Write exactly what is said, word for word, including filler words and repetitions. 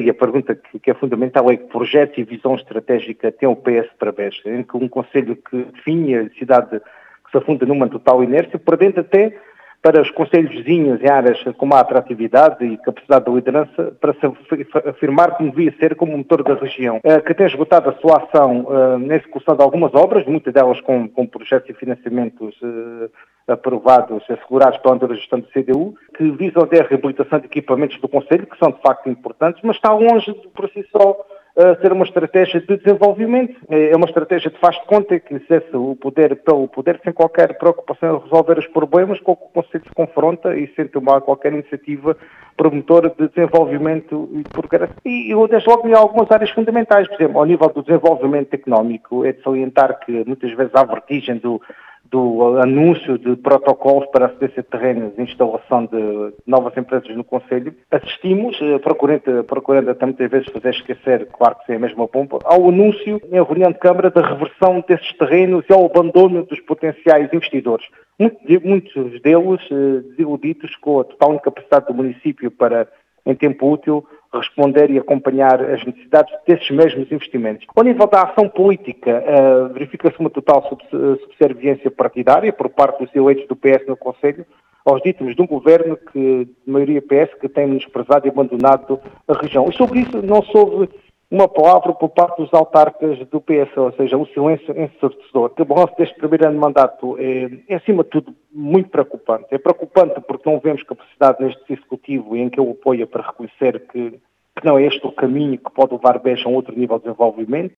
e a pergunta que, que é fundamental é que projeto e visão estratégica tem o P S para Beja, em que um concelho que define a cidade que se afunda numa total inércia, perdendo até para os concelhos vizinhos em áreas com má atratividade e capacidade de liderança para se afirmar como devia ser como motor da região, que tem esgotado a sua ação na execução de algumas obras, muitas delas com, com projetos e financiamentos aprovados, assegurados pela anterior gestão do C D U, que visam a reabilitação de equipamentos do concelho, que são de facto importantes, mas está longe de, por si só, a ser uma estratégia de desenvolvimento. É uma estratégia de faz de conta que exerce o poder pelo poder sem qualquer preocupação em resolver os problemas com que o Conselho se confronta e sem tomar qualquer iniciativa promotora de desenvolvimento e de progresso. E eu desde logo em algumas áreas fundamentais, por exemplo, ao nível do desenvolvimento económico, é de salientar que muitas vezes há vertigem do do anúncio de protocolos para a cedência de terrenos e instalação de novas empresas no Conselho, assistimos, procurando, procurando até muitas vezes fazer esquecer, claro que sim, a mesma pompa, ao anúncio em reunião de Câmara da reversão desses terrenos e ao abandono dos potenciais investidores. Muitos deles desiludidos com a total incapacidade do município para, em tempo útil, responder e acompanhar as necessidades desses mesmos investimentos. Ao nível da ação política, uh, verifica-se uma total subserviência partidária por parte dos eleitos do P S no Conselho aos dítomos de um governo que, de maioria P S, que tem menosprezado e abandonado a região. E sobre isso não soube uma palavra por parte dos autarcas do P S, ou seja, o silêncio ensurdecedor. O balanço deste primeiro ano de mandato é, é, acima de tudo, muito preocupante. É preocupante porque não vemos capacidade neste Executivo, em que eu apoio para reconhecer que, que não é este o caminho que pode levar Beja a um outro nível de desenvolvimento.